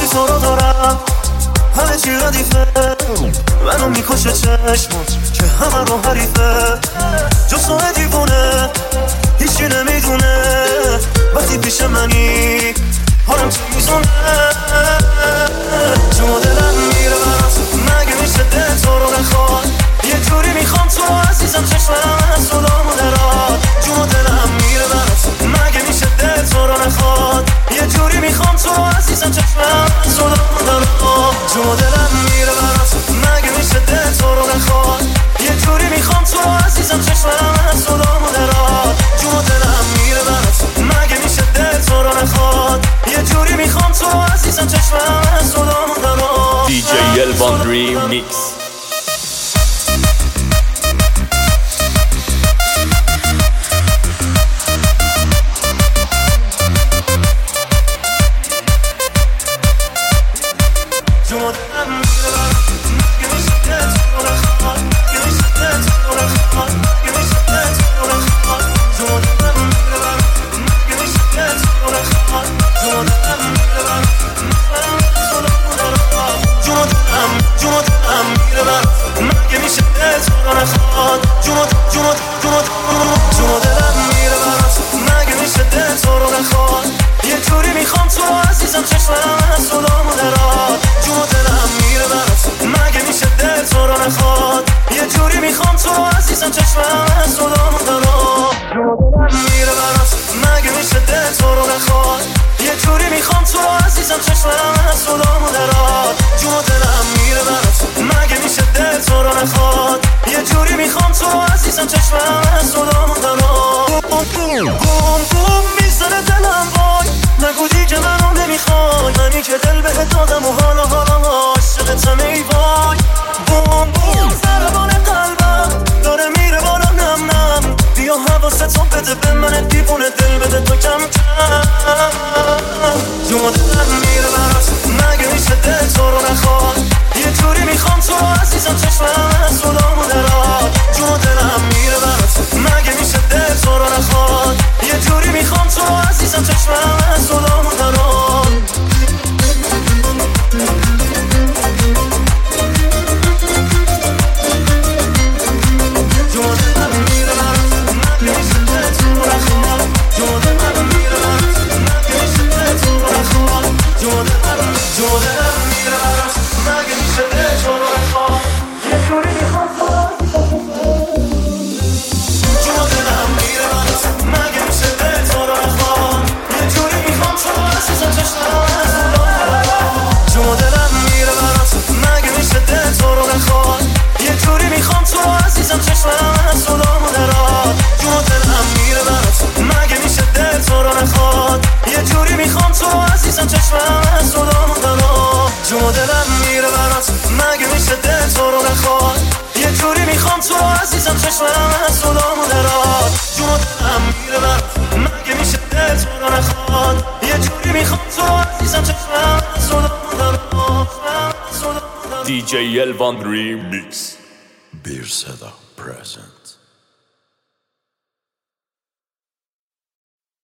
تو رو دارم، همه چی ردیفه، منو میکشه چشمات که همه رو حریفه. جز تو دیوونه هیچی نمیدونه، وقتی پیش منی حالم چی میزونه. جون دلم میره برات، مگه میشه دل تو رو نخواد؟ یه جوری میخوام تو عزیزم، چشمم از صدامو درات. جون دلم میره برات، مگه میشه دل تو رو نخواد؟ یه جوری میخوام تو عزیزم، چشمم از صدامو درات. جون دلم میره برات، مگه میشه دل تو رو نخواد؟ یه جوری میخوام تو عزیزم، چشمم از صدامو درات. جون دلم میره برات، مگه میشه دل تو رو نخواد؟ یه جوری میخوام تو عزیزم، چشمم از صدامو درات. DJ Elvan Remix. DJ Elvan Remix. Bir Seda present.